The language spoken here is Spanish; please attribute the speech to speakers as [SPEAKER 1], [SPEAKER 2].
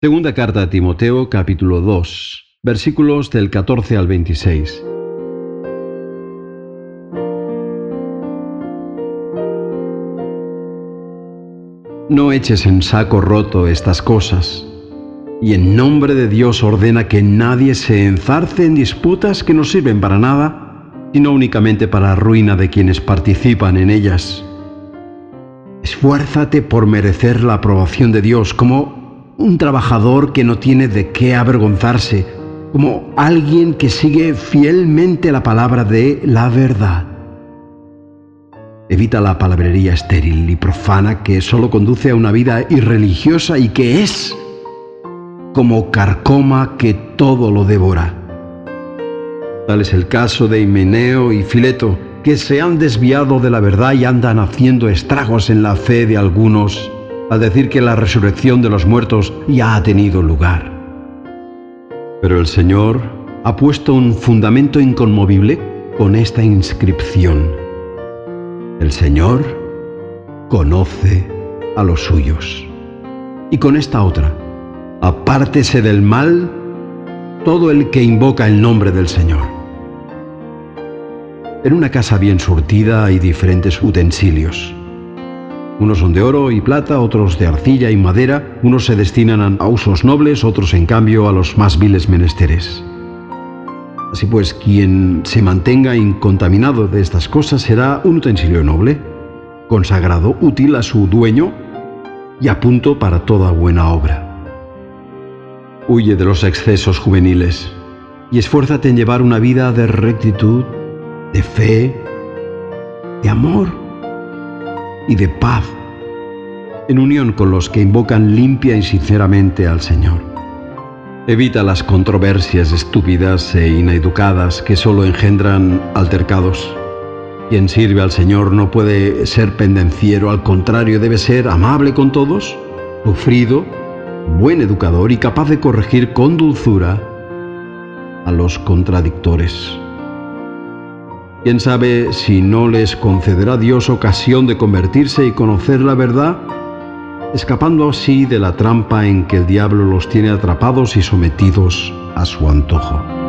[SPEAKER 1] Segunda carta a Timoteo, capítulo 2, versículos del 14 al 26. No eches en saco roto estas cosas, y en nombre de Dios ordena que nadie se enzarce en disputas que no sirven para nada, sino únicamente para ruina de quienes participan en ellas. Esfuérzate por merecer la aprobación de Dios como un trabajador que no tiene de qué avergonzarse, como alguien que sigue fielmente la palabra de la verdad. Evita la palabrería estéril y profana que solo conduce a una vida irreligiosa y que es como carcoma que todo lo devora. Tal es el caso de Himeneo y Fileto, que se han desviado de la verdad y andan haciendo estragos en la fe de algunos al decir que la resurrección de los muertos ya ha tenido lugar. Pero el Señor ha puesto un fundamento inconmovible con esta inscripción: el Señor conoce a los suyos. Y con esta otra: apártese del mal todo el que invoca el nombre del Señor. En una casa bien surtida hay diferentes utensilios. Unos son de oro y plata, otros de arcilla y madera, unos se destinan a usos nobles, otros en cambio a los más viles menesteres. Así pues, quien se mantenga incontaminado de estas cosas será un utensilio noble, consagrado, útil a su dueño y a punto para toda buena obra. Huye de los excesos juveniles y esfuérzate en llevar una vida de rectitud, de fe, de amor y de paz, en unión con los que invocan limpia y sinceramente al Señor. Evita las controversias estúpidas e ineducadas que solo engendran altercados. Quien sirve al Señor no puede ser pendenciero, al contrario, debe ser amable con todos, sufrido, buen educador y capaz de corregir con dulzura a los contradictores. ¿Quién sabe si no les concederá Dios ocasión de convertirse y conocer la verdad, escapando así de la trampa en que el diablo los tiene atrapados y sometidos a su antojo?